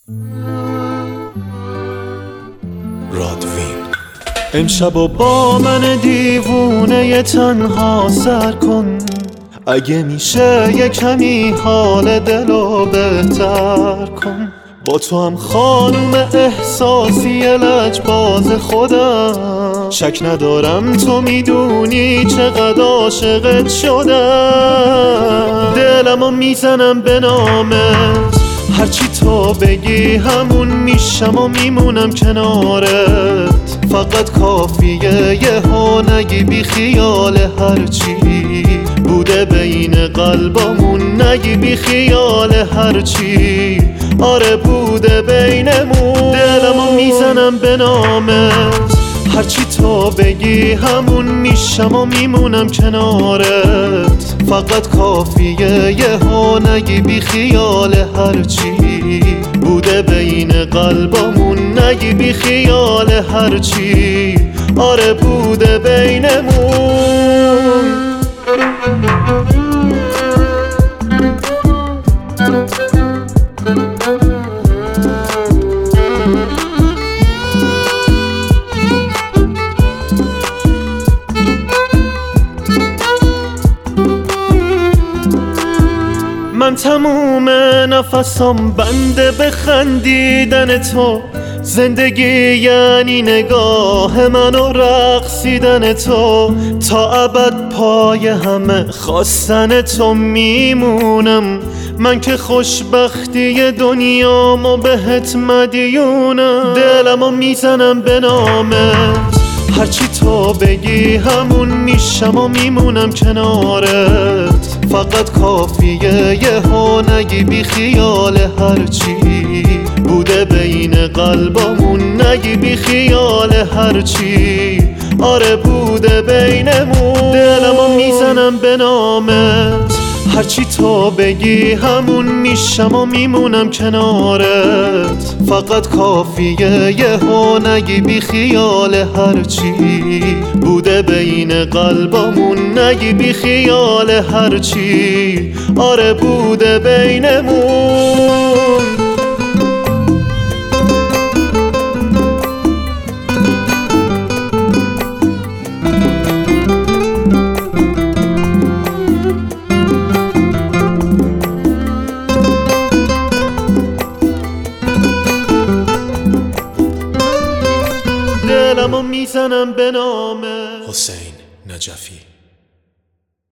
رادوین. امشب و با من دیوونه تنها سر کن، اگه میشه یه کمی حال دلو بهتر کن. با تو هم خانوم احساسی لجباز خودم، شک ندارم تو میدونی چقدر عاشقت شدم. دلمو میزنم به نامت، هرچی تو بگی همون میشم و میمونم کنارت. فقط کافیه یه ها نگی بی خیال هرچی بوده بین قلبامون، نگی بی خیال هرچی آره بوده بینمون. دلمو میزنم به نامت، هرچی تو بگی همون میشم و میمونم کنارت. فقط کافیه یه ها نگی بی خیال هرچی بوده بین قلبامون، نگی بی خیال هرچی آره بوده بینمون. من تموم نفسم بنده به خندیدن تو، زندگی یعنی نگاه من و رقصیدن تو. تا ابد پای همه خواستن تو میمونم، من که خوشبختی دنیامو بهت مدیونم. دلمو میزنم به نامت، هرچی تو بگی همون میشم و میمونم کنارت. فقط کافیه یه ها نگی بی خیال هرچی بوده بین قلبامون، نگی بی خیال هرچی آره بوده بینمون. دلمو میزنم به نامت، هرچی تو بگی همون میشم و میمونم کنارت. فقط کافیه یه ها نگی بی خیال هرچی بوده بین قلبامون، نگی بی خیال هرچی آره بوده بینمون. دلمو میزنم به نام حسین نجفی.